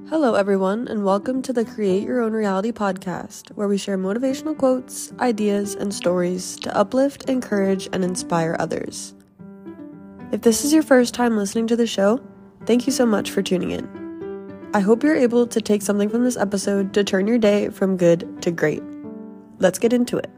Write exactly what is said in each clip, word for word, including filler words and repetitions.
Hello, everyone, and welcome to the Create Your Own Reality podcast, where we share motivational quotes, ideas, and stories to uplift, encourage, and inspire others. If this is your first time listening to the show, thank you so much for tuning in. I hope you're able to take something from this episode to turn your day from good to great. Let's get into it.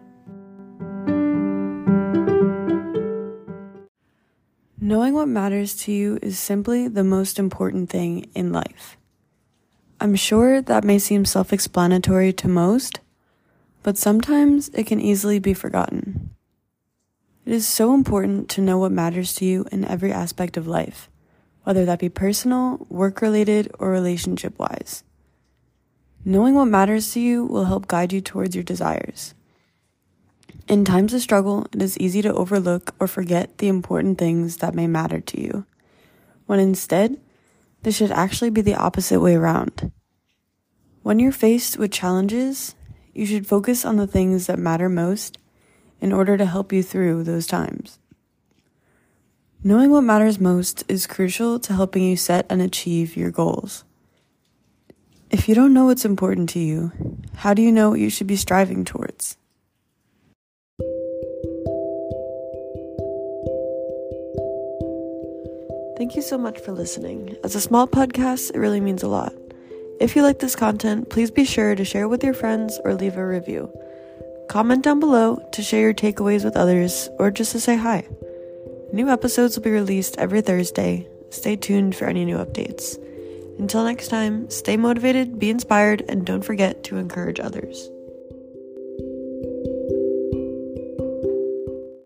Knowing what matters to you is simply the most important thing in life. I'm sure that may seem self-explanatory to most, but sometimes it can easily be forgotten. It is so important to know what matters to you in every aspect of life, whether that be personal, work-related, or relationship-wise. Knowing what matters to you will help guide you towards your desires. In times of struggle, it is easy to overlook or forget the important things that may matter to you, when instead, this should actually be the opposite way around. When you're faced with challenges, you should focus on the things that matter most in order to help you through those times. Knowing what matters most is crucial to helping you set and achieve your goals. If you don't know what's important to you, how do you know what you should be striving towards? Thank you so much for listening. As a small podcast, it really means a lot. If you like this content, please be sure to share it with your friends or leave a review. Comment down below to share your takeaways with others or just to say hi. New episodes will be released every Thursday. Stay tuned for any new updates. Until next time, stay motivated, be inspired, and don't forget to encourage others.